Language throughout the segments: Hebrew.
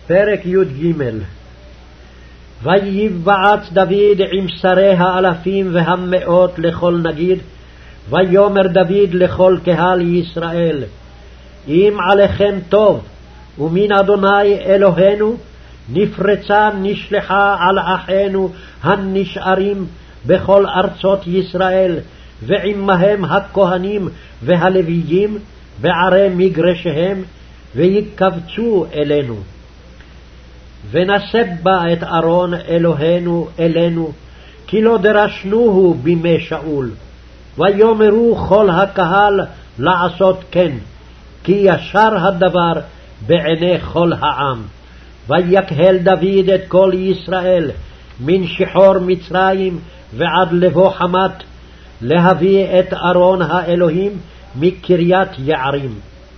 פרק י"ג. ויבעץ דוד עם שרי האלפים והמאות לכל נגיד, ויאמר דוד לכל קהל ישראל, אם עליכם טוב, ומן אדוני אלוהינו נפרצה נשלחה על אחינו הנשארים בכל ארצות ישראל, ועמהם הכהנים והלוויים בערי מגרשיהם, ויקבצו אלינו. ונשא בה את ארון אלוהינו אלינו, כי לא דרשנוהו בימי שאול. ויאמרו כל הקהל לעשות כן, כי ישר הדבר בעיני כל העם. ויקהל דוד את כל ישראל מן שחור מצרים ועד לבוא חמת, להביא את ארון האלוהים מקריית יערים.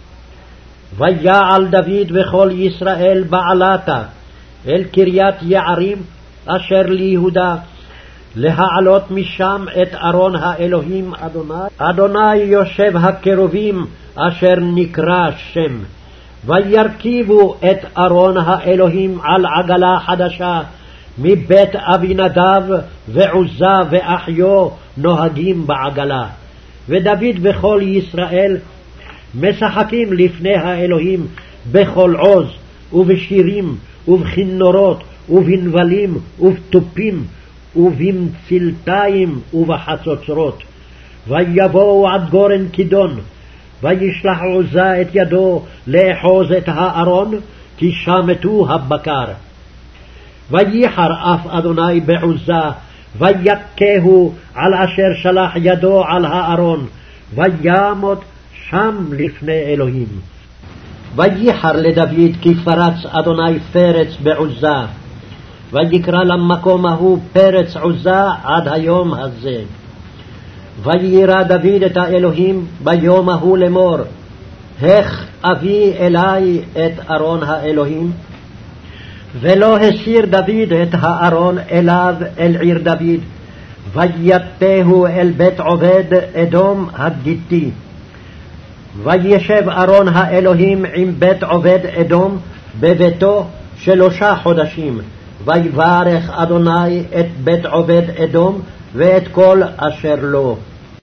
ויעל דוד וכל ישראל בעלתה אל קריית יערים אשר ליהודה, להעלות משם את ארון האלוהים אדוני יושב הקרובים אשר נקרא שם. וירכיבו את ארון האלוהים על עגלה חדשה מבית אבינדב, ועוזה ואחיו נוהגים בעגלה. ודוד וכל ישראל משחקים לפני האלוהים בכל עוז ובשירים ובכינורות ובנבלים ובתופים ובמצלתיים ובחצוצרות. ויבואו עד גורן כידון, וישלח עוזה את ידו לאחוז את הארון, כי שמטו הבקר. וייחר אף אדוני בעוזה, ויכהו על אשר שלח ידו על הארון, ויעמוד שם לפני אלוהים. וייחר לדוד כי פרץ אדוני פרץ בעוזה, ויקרא למקום ההוא פרץ עוזה עד היום הזה. ויירא דוד את האלוהים ביום ההוא לאמור, איך אביא אלי את ארון האלוהים? ולא הסיר דוד את הארון אליו אל עיר דוד, ויתהו אל בית עובד אדום הגיתי. וישב ארון האלוהים עם בית עובד אדום בביתו 3 חודשים. ויברך אדוני את בית עובד אדום ואת כל אשר לו.